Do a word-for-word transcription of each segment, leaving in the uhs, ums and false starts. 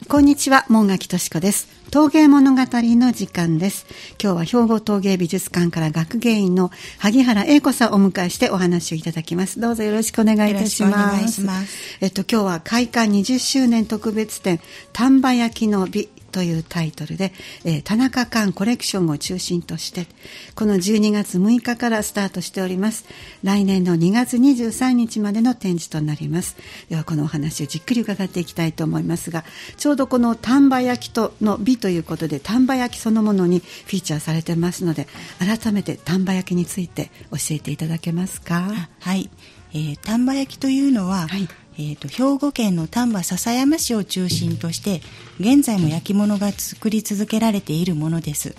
こんにちは、門垣敏子です。陶芸物語の時間です。今日は兵庫陶芸美術館から学芸員の萩原英子さんをお迎えしてお話をいただきます。どうぞよろしくお願いいたします。 よろしくお願いします。 えっと今日は開館にじゅっしゅうねん特別展丹波焼の美というタイトルで、えー、田中館コレクションを中心としてこのじゅうにがつむいかからスタートしております。来年のにがつにじゅうさんにちまでの展示となります。ではこのお話をじっくり伺っていきたいと思いますが、ちょうどこの丹波焼との美ということで丹波焼そのものにフィーチャーされてますので、改めて丹波焼について教えていただけますか？ はい、えー、丹波焼というのは、はいえー、と兵庫県の丹波篠山市を中心として現在も焼き物が作り続けられているものです、はい、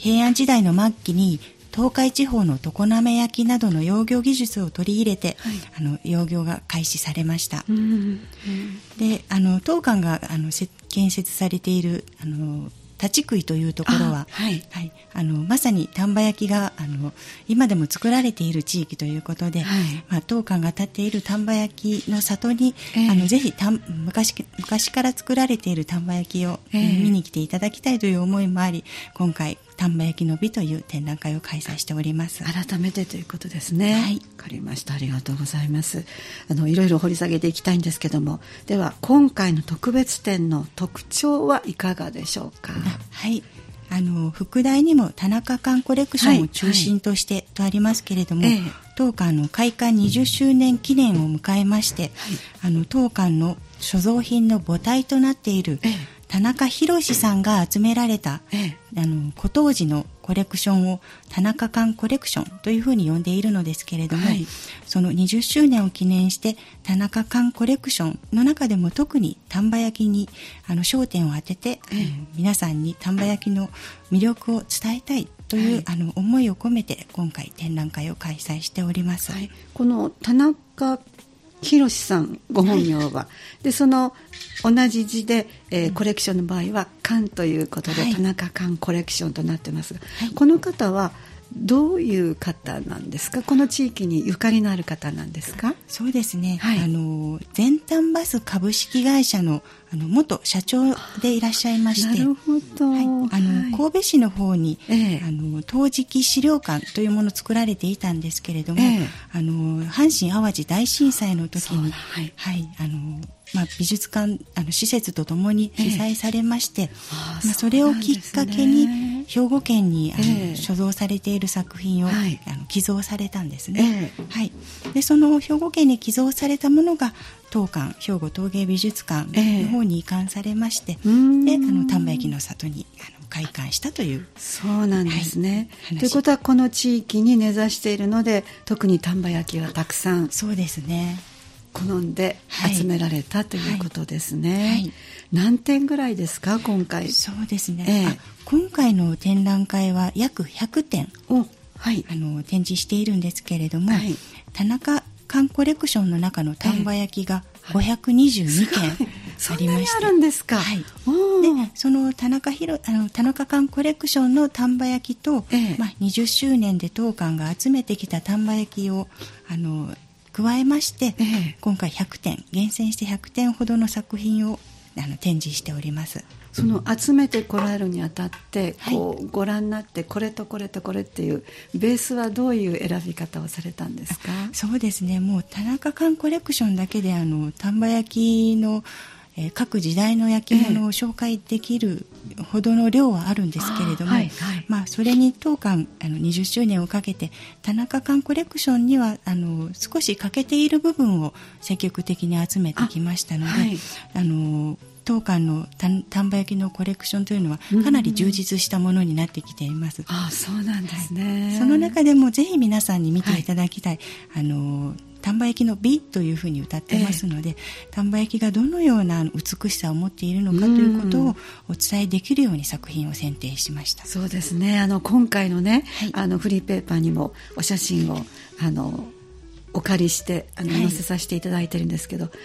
平安時代の末期に東海地方の常滑焼などの窯業技術を取り入れて、はい、あの窯業が開始されました、うんうん、であの当館があの建設されているあの立喰というところは、はいはい、あのまさに丹波焼があの今でも作られている地域ということで、はいまあ、当館が建っている丹波焼の里に、えー、あのぜひた昔、昔から作られている丹波焼を、えー、見に来ていただきたいという思いもあり、今回丹波焼の美という展覧会を開催しております。 改めてということですね。 はい、 わかりました。ありがとうございます。あのいろいろ掘り下げていきたいんですけども、では今回の特別展の特徴はいかがでしょうか？ はい、あの副題にも田中館コレクションを中心として、はい、とありますけれども、はい、当館の開館にじゅっしゅうねん記念を迎えまして、はい、あの当館の所蔵品の母体となっている、ええ田中宏さんが集められた、ええ、あの古陶磁のコレクションを田中館コレクションというふうに呼んでいるのですけれども、はい、そのにじゅっしゅうねんを記念して田中館コレクションの中でも特に丹波焼にあの焦点を当てて、ええ、皆さんに丹波焼の魅力を伝えたいという、はい、あの思いを込めて今回展覧会を開催しております、はい、 この田中宏さんご本名は、はい、でその同じ字で、えー、コレクションの場合は館ということで、はい、田中館コレクションとなってますが、はい、この方はどういう方なんですか？この地域にゆかりのある方なんですか？ そうですね、はい、あの全丹バス株式会社の、あの元社長でいらっしゃいまして、 なるほど、 はい、あの、はい、神戸市の方に、ええ、あの陶磁器資料館というものを作られていたんですけれども、ええ、あの阪神・淡路大震災の時に、はいはい、あのまあ、美術館あの施設とともに被災されまして、ええあまあ、それをきっかけに兵庫県にあの、ええ、所蔵されている作品を、はい、あの寄贈されたんですね、ええはい、でその兵庫県に寄贈されたものが当館兵庫陶芸美術館の方に移管されまして、ええ、であの丹波焼の里にあの開館したという。 そうなんですね、はい、ということはこの地域に根ざしているので特に丹波焼はたくさんそうですね好んで集められた、はい、ということですね、はい、何点ぐらいですか今回？ そうですね、ええ、あ今回の展覧会は約ひゃくてんを、はい、あの展示しているんですけれども、はい、田中館コレクションの中の丹波焼がごひゃくにじゅうにけん、ええはい、ありましてそんなにあるんですか？ はい、でその田中広あの田中館コレクションの丹波焼と、ええまあ、にじゅっしゅうねんで当館が集めてきた丹波焼をあの加えまして、ええ、今回ひゃくてん厳選してひゃくてんほどの作品をあの展示しております。 その集めてこられるにあたってこう、はい、ご覧になってこれとこれとこれっていうベースはどういう選び方をされたんですか？ そうですね、もう田中館コレクションだけであの丹波焼のえー、各時代の焼き物を紹介できるほどの量はあるんですけれども、はいはいまあ、それに当館あのにじゅっしゅうねんをかけて田中館コレクションにはあの少し欠けている部分を積極的に集めてきましたので、あ、はい、あの当館の丹波焼のコレクションというのはかなり充実したものになってきています。 あ、そうなんですね、 はい、その中でもぜひ皆さんに見ていただきたい、はい、あの丹波焼の美というふうに歌ってますので、ええ、丹波焼がどのような美しさを持っているのかということをお伝えできるように作品を選定しました。 そうですね、あの今回のね、はい、あのフリーペーパーにもお写真をあのお借りしてあの載せさせていただいてるんですけど、はい、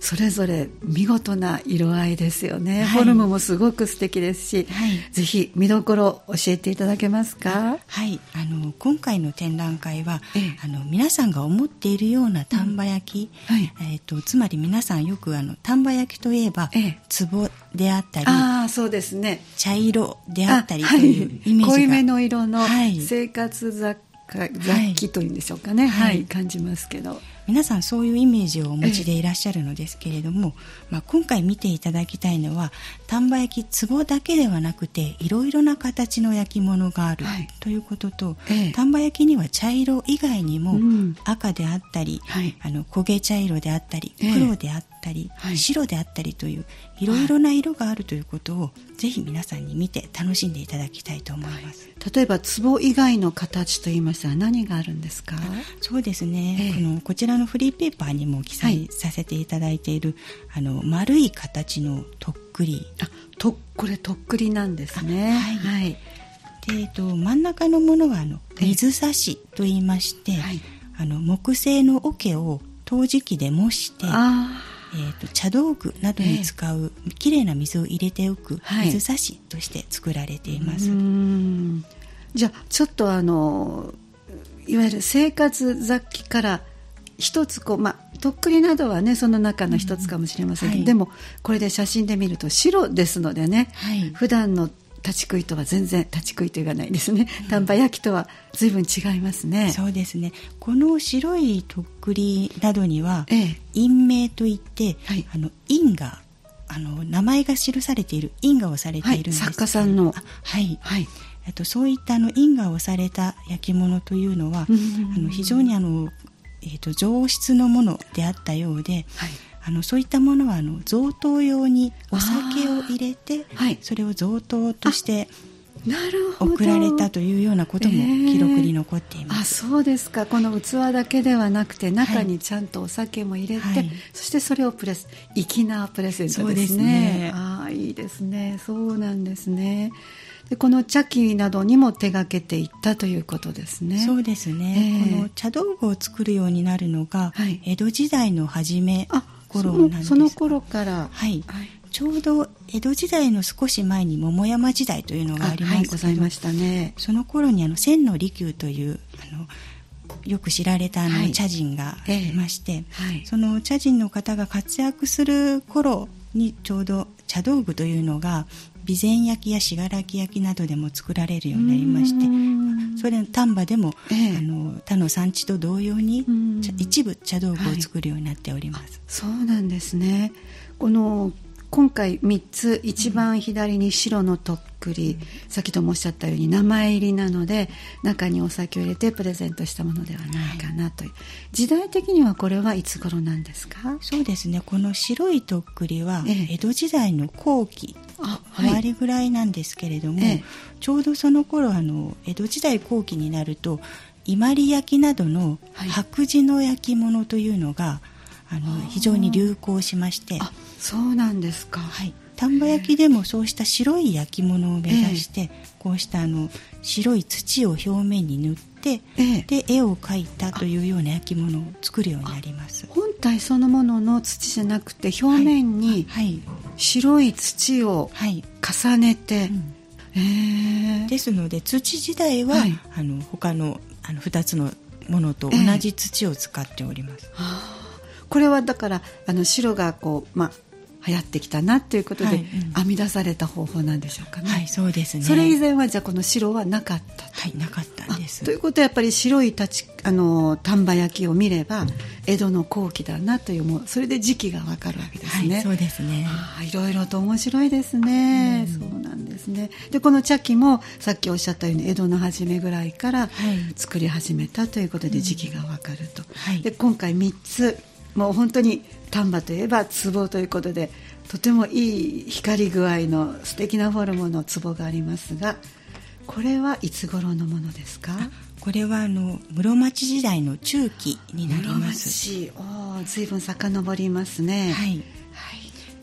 それぞれ見事な色合いですよね、はい、フォルムもすごく素敵ですし、はい、ぜひ見どころ教えていただけますか？ はい、あの今回の展覧会は、ええ、あの皆さんが思っているような丹波焼き、うんはい、えー、とつまり皆さんよくあの丹波焼きといえば、ええ、壺であったり、 あ、そうですね、 茶色であったりというイメージが、 はい、濃いめの色の生活雑貨、雑器というんでしょうかね、はいはい、感じますけど、 皆さんそういうイメージをお持ちでいらっしゃるのですけれども、ええ、まあ、今回見ていただきたいのは丹波焼き壺だけではなくていろいろな形の焼き物がある、はい、ということと、ええ、丹波焼きには茶色以外にも赤であったり、うん、あの焦げ茶色であったり、ええ、黒であったり、はい、白であったりといういろいろな色があるということを、はい、ぜひ皆さんに見て楽しんでいただきたいと思います、 はい、例えば壺以外の形といいましたら何があるんですか？ そうですね、ええ、このこちらのフリーペーパーにも記載させていただいている、はい、あの丸い形のとっくり、 あとこれとっくりなんですね、はい、はい、 で、えっと、真ん中のものはあの水差しといいまして、はい、あの木製の桶を陶磁器で模して、あ、えー、と茶道具などに使う、えー、きれいな水を入れておく水差しとして作られています、はい、うーん、じゃあちょっとあのいわゆる生活雑器から一つこう、まあ、とっくりなどはねその中の一つかもしれませんけど、うん、はい、でもこれで写真で見ると白ですのでね、はい、普段の立ち食いとは全然立ち食いと言わないですね、うん、丹波焼きとは随分違いますね。 そうですね、この白いとっくりなどには、ええ、印銘といって、はい、あの印があの名前が記されている印画をされているんです、 はい、作家さんの、 はい、はい、あとそういったあの印画をされた焼き物というのは、うん、あの非常にあの、えー、と上質のものであったようで、はい、あのそういったものはあの贈答用にお酒を入れて、はい、それを贈答として贈られたというようなことも記録に残っています、 えー、あ、そうですか。この器だけではなくて中にちゃんとお酒も入れて、はい、そしてそれをプレス粋なプレゼントですね。そうですね、あ、いいですね。そうなんですね。でこの茶器などにも手がけていったということですね。 そうですね、えー、この茶道具を作るようになるのが、はい、江戸時代の初め頃なんです。 その頃から、 はいはい、ちょうど江戸時代の少し前に桃山時代というのがありますけど、はい、 ございましたね。 その頃にあの千利休というあのよく知られたあの、はい、茶人がいまして、えーはい、その茶人の方が活躍する頃にちょうど茶道具というのが備前焼や信楽焼などでも作られるようになりまして、それ丹波でも、ええ、あの他の産地と同様に一部茶道具を作るようになっております、はい、 そうなんですね。この今回みっつ、一番左に白のとっくり、うん、さっきともおっしゃったように名前入りなので中にお酒を入れてプレゼントしたものではないかなという、はい、時代的にはこれはいつ頃なんですか？ そうですね、この白いとっくりは江戸時代の後期、ええ、終わりぐらいなんですけれども、はい、ちょうどその頃あの江戸時代後期になると伊万里焼などの白磁の焼き物というのが、はい、あの非常に流行しまして、 あ、そうなんですか。 はい、丹波焼きでもそうした白い焼き物を目指して、えー、こうしたあの白い土を表面に塗って、えー、で絵を描いたというような焼き物を作るようになります。 本体そのものの土じゃなくて表面に白い土を重ねて、はいはい、うん、 えー、ですので土自体は、はい、あの他の、あのふたつのものと同じ土を使っております、えー、はあ、 これはだからあの白がこう、まあ流行ってきたなということで、はい、うん、編み出された方法なんでしょうかね。 はい、そうですね。 それ以前はじゃあこの白はなかったと。 はい、なかったんです。 ということはやっぱり白いたちあの丹波焼きを見れば江戸の後期だなという、もうそれで時期がわかるわけですね。 はい、そうですね。 あ、いろいろと面白いですね、うん、そうなんですね。でこの茶器もさっきおっしゃったように江戸の初めぐらいから作り始めたということで時期がわかると、うん、はい、で今回みっつ、もう本当に丹波といえば壺ということでとてもいい光り具合の素敵なフォルムの壺がありますが、これはいつ頃のものですか？ これはあの室町時代の中期になります。 室町、お、随分遡りますね。 はい、はい、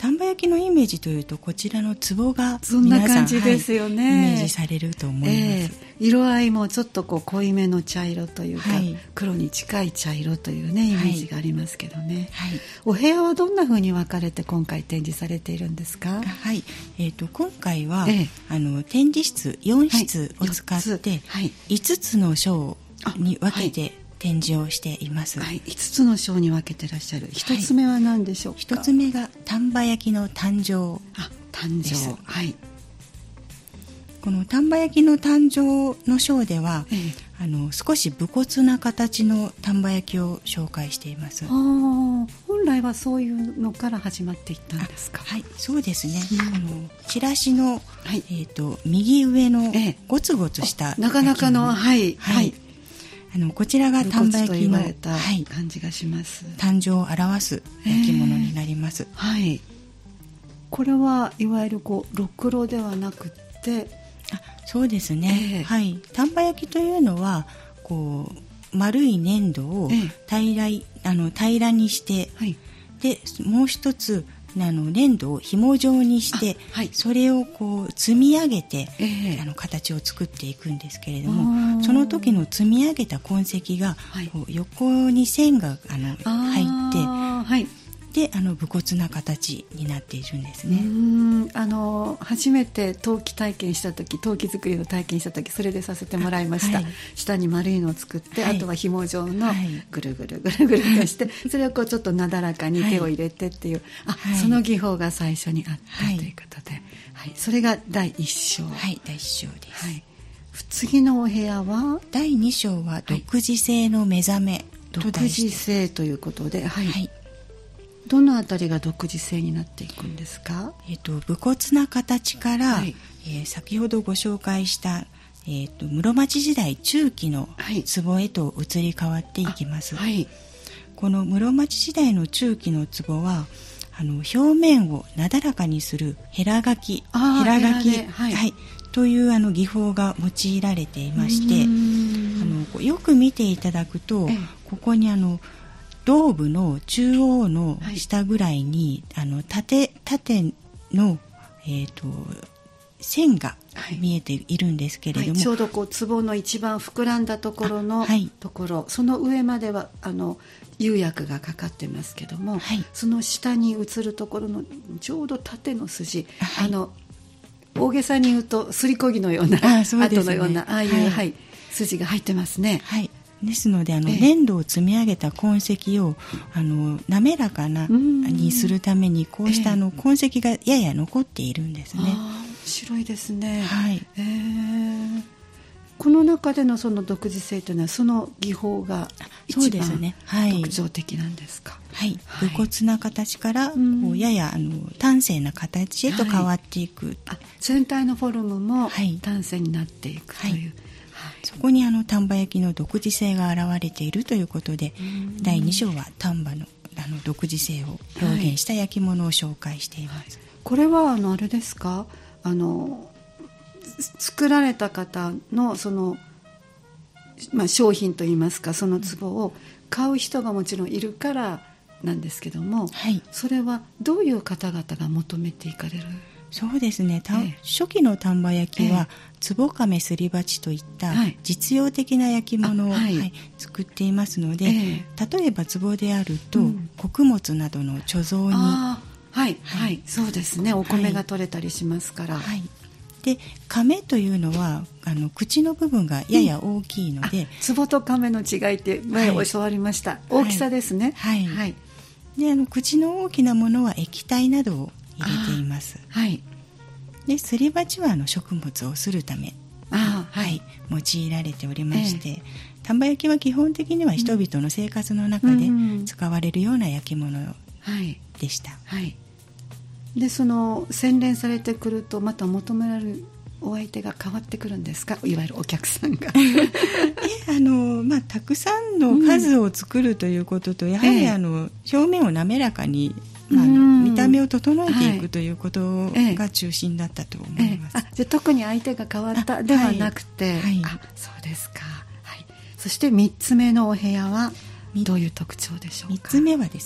丹波焼きのイメージというとこちらの壺がそんな感じですよね、 はい、イメージされると思います、えー、 色合いもちょっとこう濃いめの茶色というか、はい、黒に近い茶色というねイメージがありますけどね、はいはい、お部屋はどんな風に分かれて今回展示されているんですか？ はい、えー、と今回は、えー、あの展示室よん室を使って、はい、いつつの章に分けて展示をしています、 はい、いつつの章に分けてらっしゃる。ひとつめは何でしょうか？ ひとつめが丹波焼きの誕生。 あ、誕生、はい、 この丹波焼きの誕生の章では、ええ、あの少し武骨な形の丹波焼きを紹介しています。 あ、本来はそういうのから始まっていったんですか？ はい、そうですね、うん、あのチラシの、はい、えー、と右上のゴツゴツした、 ええ、なかなかの、はい、 はいはい、あのこちらが丹波焼きの感じがします、 はい、誕生を表す焼き物になります、 えー、はい、これはいわゆるこうろくろではなくて、 あ、そうですね、えー、はい、丹波焼きというのはこう丸い粘土を平ら、えー、あの平らにして、はい、でもう一つあの粘土を紐状にして、はい、それをこう積み上げて、えー、あの形を作っていくんですけれども、その時の積み上げた痕跡が、はい、こう横に線があの入って、はい、であの武骨な形になっているんですね。 うーん、あの初めて陶器体験した時、陶器作りの体験した時それでさせてもらいました、はい、下に丸いのを作って、はい、あとは紐状のぐるぐるぐるぐるとして、はい、それをこうちょっとなだらかに手を入れてっていう、はい、あ、はい、その技法が最初にあったということで、はいはい、それがだいいっ章。 はい、だいいっ章です、はい、 次のお部屋はだいに章は独自性の目覚めと題して、 独自性ということで、はい、はい、どのあたりが独自性になっていくんですか？ えー、と武骨な形から、はい、えー、先ほどご紹介した、えー、と室町時代中期の壺へと移り変わっていきます、はい、この室町時代の中期の壺はあの表面をなだらかにするヘラ書き、ヘラ書き、はいはい、というあの技法が用いられていまして、あのよく見ていただくと、ええ、ここにあの胴部の中央の下ぐらいに、はい、あの 縦, 縦の、えー、と線が見えているんですけれども、はいはい、 ちょうどこう壺の一番膨らんだところのところ、はい、その上まではあの釉薬がかかってますけども、はい、その下に映るところのちょうど縦の筋、はい、あの大げさに言うとすりこぎのような、あ、そうですね、跡のようなああいう、はいはい、筋が入ってますね。はい、 ですのであの、ええ、粘土を積み上げた痕跡をあの滑らかなにするためにこうしたあの痕跡がやや残っているんですね。 あ、面白いですね、 はい、 えー、この中でのその独自性というのはその技法が一番特徴的なんですか？ はい、はい、武骨な形からこうややあの端正な形へと変わっていく、はい、 あ、全体のフォルムも端正になっていくという、はいはい、 そこにあの丹波焼きの独自性が現れているということで、だいに章は丹波の、あの独自性を表現した焼き物を紹介しています、はい、 これはあのあれですか、あの作られた方のその、まあ、商品といいますかその壺を買う人がもちろんいるからなんですけども、はい、それはどういう方々が求めていかれる？ そうですね、ええ、初期の丹波焼きは、ええ、壺亀すり鉢といった実用的な焼き物を、はいはい、作っていますので、ええ、例えば壺であると、うん、穀物などの貯蔵に、 あ、はい、はいはい、そうですね、お米が取れたりしますから、はいはい、 で亀というのはあの口の部分がやや大きいので、 うん、壺と亀の違いって前教わりました、はい、大きさですね、 はいはいはい、であの口の大きなものは液体などを入れています、はい、ですり鉢はあの食物をするため、あ、はい、用いられておりまして、ええ、丹波焼きは基本的には人々の生活の中で使われるような焼き物でした、 はいはい、でその洗練されてくるとまた求められるお相手が変わってくるんですか、いわゆるお客さんがあの、まあ、たくさんの数を作るということと、うん、やはりあの、ええ、表面を滑らかに、まあ、見た目を整えていくということが中心だったと思います、 はい、あ、じゃあ特に相手が変わったではなくて、はいはい、あ、そうですか、はい、そしてみっつめのお部屋はどういう特徴でしょうか？ みっつめはですね、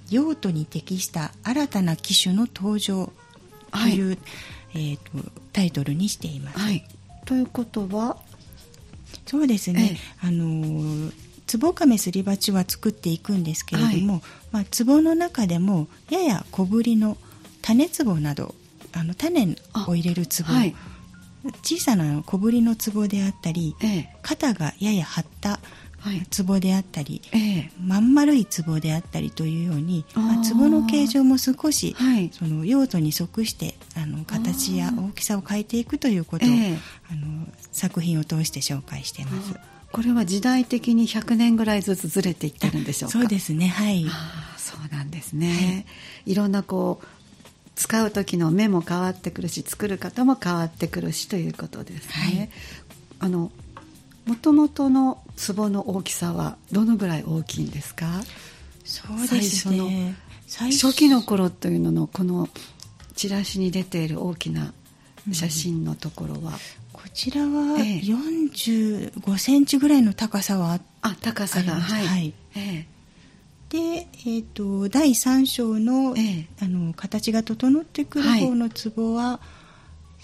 用途に適した新たな機種の登場という、はい、えー、とタイトルにしています。 はい、ということはそうですね、ええ、あのつぼかめすり鉢は作っていくんですけれども、はい、まあ、壺の中でもやや小ぶりの種壺などあの種を入れる壺、はい、小さな小ぶりの壺であったり、ええ、肩がやや張った壺であったり、はい、ええ、まん丸い壺であったりというように、まあ、壺の形状も少し、はい、その用途に即してあの形や大きさを変えていくということを、ええ、あの作品を通して紹介しています。 これは時代的にひゃくねんぐらいずつずれていってるんでしょうか。 そうですね、はい。 あ、そうなんですね、はい、いろんなこう使う時の目も変わってくるし作る方も変わってくるしということですね、はい、あの元々の壺の大きさはどのぐらい大きいんですか？ そうですね、 最初の初期の頃というののこのチラシに出ている大きな写真のところは、うん、 こちらはよんじゅうごセンチぐらいの高さはあ, あ高さがはい、はい、 ええ、で、えー、とだいさん章 の,、ええ、あの形が整ってくる方の壺は、はい、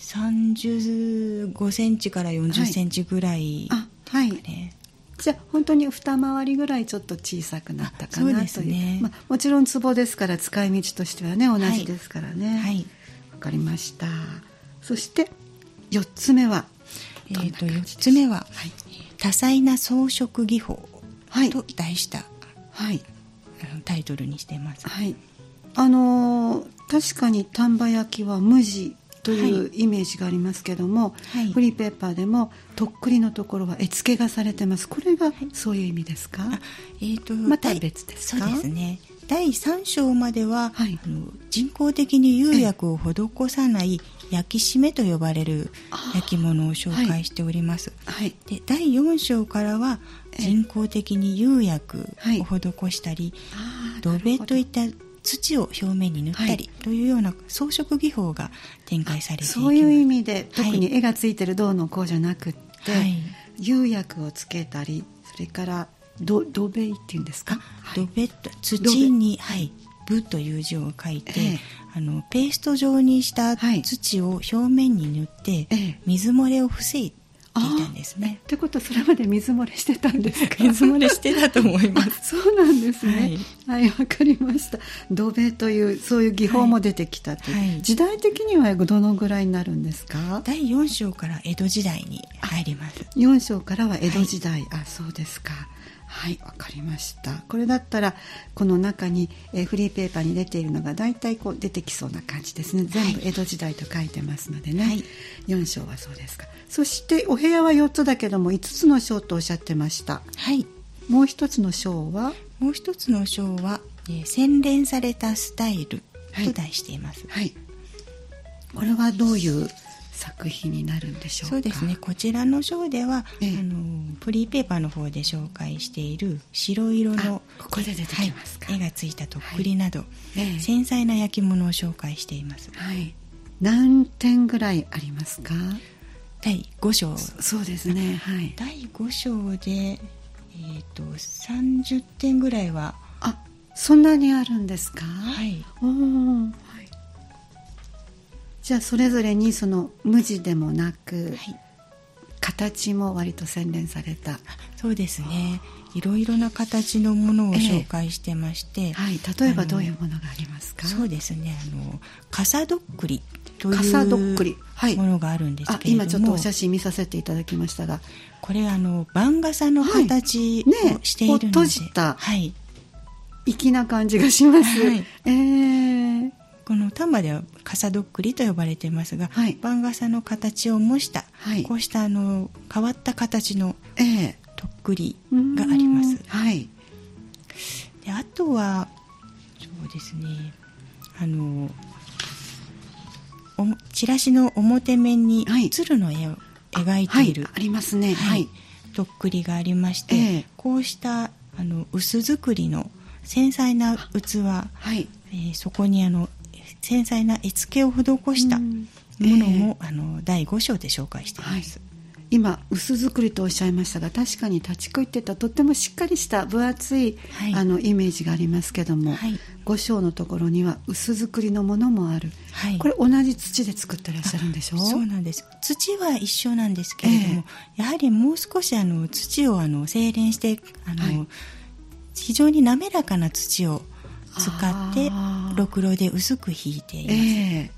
さんじゅうごセンチからよんじゅっセンチぐらい、はい、あ、はい、 じゃあ本当に二回りぐらいちょっと小さくなったかなという。 そうですね、 まあ、もちろん壺ですから使い道としてはね同じですからね、はいはい、わかりました。そしてよっつめはえー、とよっつめは、はい、多彩な装飾技法と題した、はい、あのタイトルにしています、 はい、あのー、確かに丹波焼きは無地というイメージがありますけども、はい、フリーペーパーでもとっくりのところは絵付けがされてます。これがそういう意味ですか？あ、 えー、とまた別ですか？ そうですね、だいさん章までは、はい、あの人工的に釉薬を施さない焼き締めと呼ばれる焼き物を紹介しております、はい、でだいよん章からは人工的に釉薬を施したり、はい、土塀といった土を表面に塗ったりというような装飾技法が展開されていきます。 そういう意味で特に絵がついてるどうのこうじゃなくって、はい、釉薬をつけたり、それから土塀っていうんですか、 土塀と土に、はい、部という字を書いて、ええ、あのペースト状にした土を表面に塗って、はい、水漏れを防いでいたんですね。 ってことはそれまで水漏れしてたんですか？ 水漏れしてたと思いますそうなんですね、はい、わ、はい、かりました。土塀というそういう技法も出てきたという、はいはい、時代的にはどのぐらいになるんですか？ だいよん章から江戸時代に入ります。 よん章からは江戸時代、はい、あ、そうですか。はい、わかりました。これだったらこの中に、えー、フリーペーパーに出ているのがだいたいこう出てきそうな感じですね。全部江戸時代と書いてますのでね、はい、よん章はそうですか。そしてお部屋はよっつだけどもいつつの章とおっしゃってました。はい、もう一つの章はもう一つの章は、えー、洗練されたスタイルと題しています、はいはい、 これはどういう作品になるんでしょうか？ そうですね、こちらの章では、ええ、あのフリーペーパーの方で紹介している白色のここで出てきますか、 はい、絵がついたとっくりなど、はい、繊細な焼き物を紹介しています、 はい、何点ぐらいありますか？ だいご章。 そ, そうですね、はい、 だいご章で、えー、とさんじゅってんぐらいは。 あ、そんなにあるんですか？ はい、 おー、はい、じゃあそれぞれにその無地でもなく、はい、形も割と洗練された。 そうですね、いろいろな形のものを紹介してまして、ええ、 はい、例えばどういうものがありますか？ そうですね、あの傘どっくりという傘どっくり、はい、 ものがあるんですけれども、 今ちょっとお写真見させていただきましたが、 これあの番傘の形をしているので、はいね、 閉じた、 はい、 粋な感じがします、はい、えーこの丹波では傘どっくりと呼ばれていますが、はい、番傘の形を模した、はい、こうしたあの変わった形のとっくりがあります、 はい、 であとはそうですね、あのチラシの表面に鶴の絵を描いている、 はいはい、ありますね、はい、 とっくりがありまして、えー、こうしたあの薄作りの繊細な器、はいえー、そこにあの繊細な絵付けを施したものも、えー、あのだいご章で紹介しています、 は今薄作りとおっしゃいましたが、確かに立ち食いって言ったらとってもしっかりした分厚い、はい、あのイメージがありますけども、はい、ご章のところには薄作りのものもある、はい、これ同じ土で作ってらっしゃるんでしょう？ そうなんです。土は一緒なんですけれども、えー、やはりもう少しあの土をあの精錬してあの、はい、非常に滑らかな土を使ってろくろで薄くひいています、え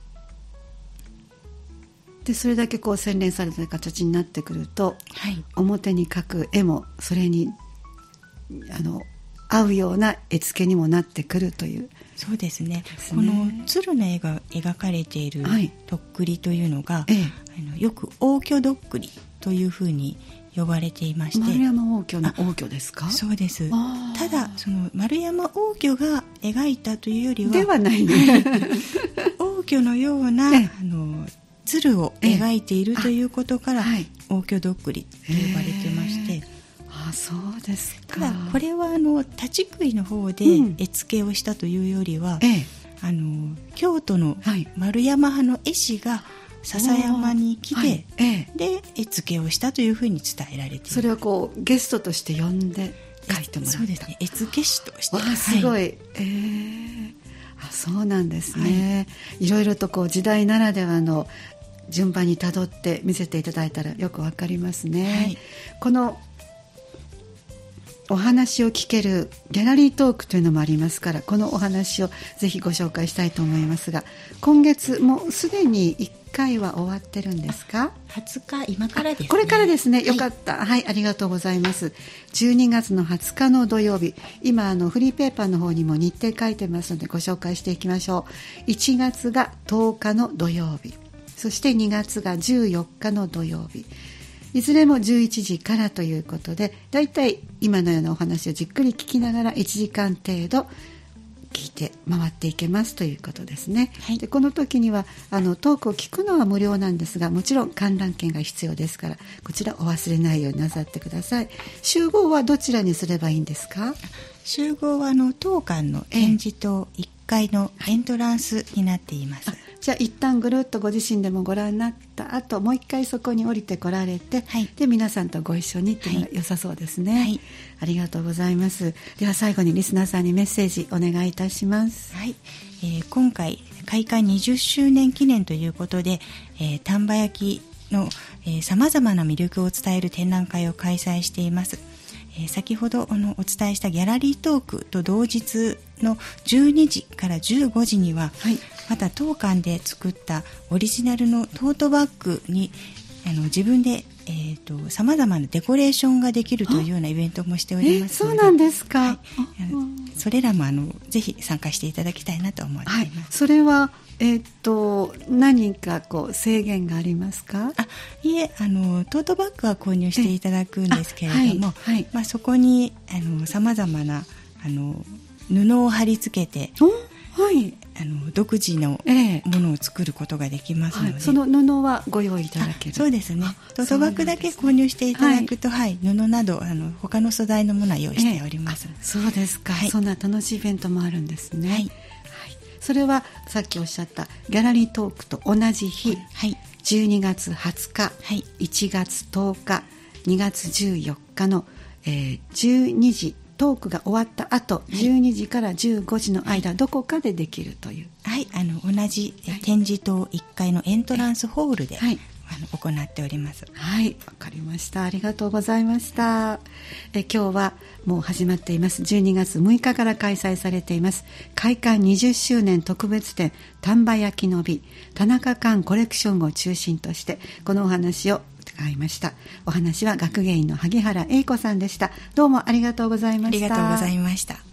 ー、でそれだけこう洗練された形になってくると、はい、表に描く絵もそれにあの合うような絵付けにもなってくるという。 そうですね。この鶴の絵が描かれているとっくりというのが、はい、あのよく応挙どっくりというふうに呼ばれていまして、 丸山応挙の応挙ですか？ そうです。ただその丸山応挙が描いたというよりはではないね応挙のようなあの鶴を描いているということから、はい、応挙どっくりと呼ばれてまして、 あ、そうですか。 ただこれはあの立ち食いの方で絵付けをしたというよりは、うん、ええ、あの京都の丸山派の絵師が笹山に来て、はい、ええ、で絵付けをしたというふうに伝えられています。 それはこうゲストとして呼んで描いてもらった。 そうですね、絵付け師として。 わあ、すごい、はい、えー、あ、そうなんですね、はい、いろいろとこう時代ならではの順番にたどって見せていただいたらよくわかりますね、はい、このお話を聞けるギャラリートークというのもありますから、このお話をぜひご紹介したいと思いますが、今月もうすでにいっかいは終わってるんですか？ はつか、今からですね。 これからですね。よかった、はい、はい、ありがとうございます。じゅうにがつのはつかの土曜日、今あのフリーペーパーの方にも日程書いてますのでご紹介していきましょう。いちがつがとおかの土曜日、そしてにがつがじゅうよっかの土曜日、いずれもじゅういちじからということで、だいたい今のようなお話をじっくり聞きながらいちじかん程度聞いて回っていけますということですね、はい、でこの時にはあのトークを聞くのは無料なんですが、もちろん観覧券が必要ですから、こちらお忘れないようになさってください。集合はどちらにすればいいんですか？ 集合はあの当館の展示棟いっかいのエントランスになっています、はい。 じゃあ一旦ぐるっとご自身でもご覧になった後、もう一回そこに降りてこられて、はい、で皆さんとご一緒にっていうのが良さそうですね、はい、ありがとうございます。では最後にリスナーさんにメッセージお願いいたします。 はい、えー、今回開館にじゅっしゅうねん記念ということで、えー、丹波焼のさまざまな魅力を伝える展覧会を開催しています。えー、先ほどあのお伝えしたギャラリートークと同日のじゅうにじからじゅうごじには、はい、また当館で作ったオリジナルのトートバッグにあの自分でさまざまなデコレーションができるというようなイベントもしておりますので、 そうなんですか、はい、 それらもあのぜひ参加していただきたいなと思っています、はい、 それはえー、と何かこう制限がありますか？ あ、いえ、あのトートバッグは購入していただくんですけれども、はいはい、まあ、そこにさまざまなあの布を貼り付けて、はい、あの独自のものを作ることができますので、はい、 その布はご用意いただける？ そうですね。トートバッグだけ購入していただくと、はい、布などあの他の素材のものは用意しております、 えー、そうですか、はい、そんな楽しいイベントもあるんですね、はい、それはさっきおっしゃったギャラリートークと同じ日、はい、じゅうにがつはつか、はい、いちがつとおか、にがつじゅうよっかの、えー、じゅうにじ、トークが終わった後、はい、じゅうにじからじゅうごじの間、はい、どこかでできるという、 はい、あの同じ展示棟いっかいのエントランスホールで、はい、あの行っております。 はい、わかりました。ありがとうございました。え今日はもう始まっていますじゅうにがつむいかから開催されています開館にじゅっしゅうねん特別展丹波焼の美田中館コレクションを中心としてこのお話を伺いました。お話は学芸員の萩原英子さんでした。どうもありがとうございました。 ありがとうございました。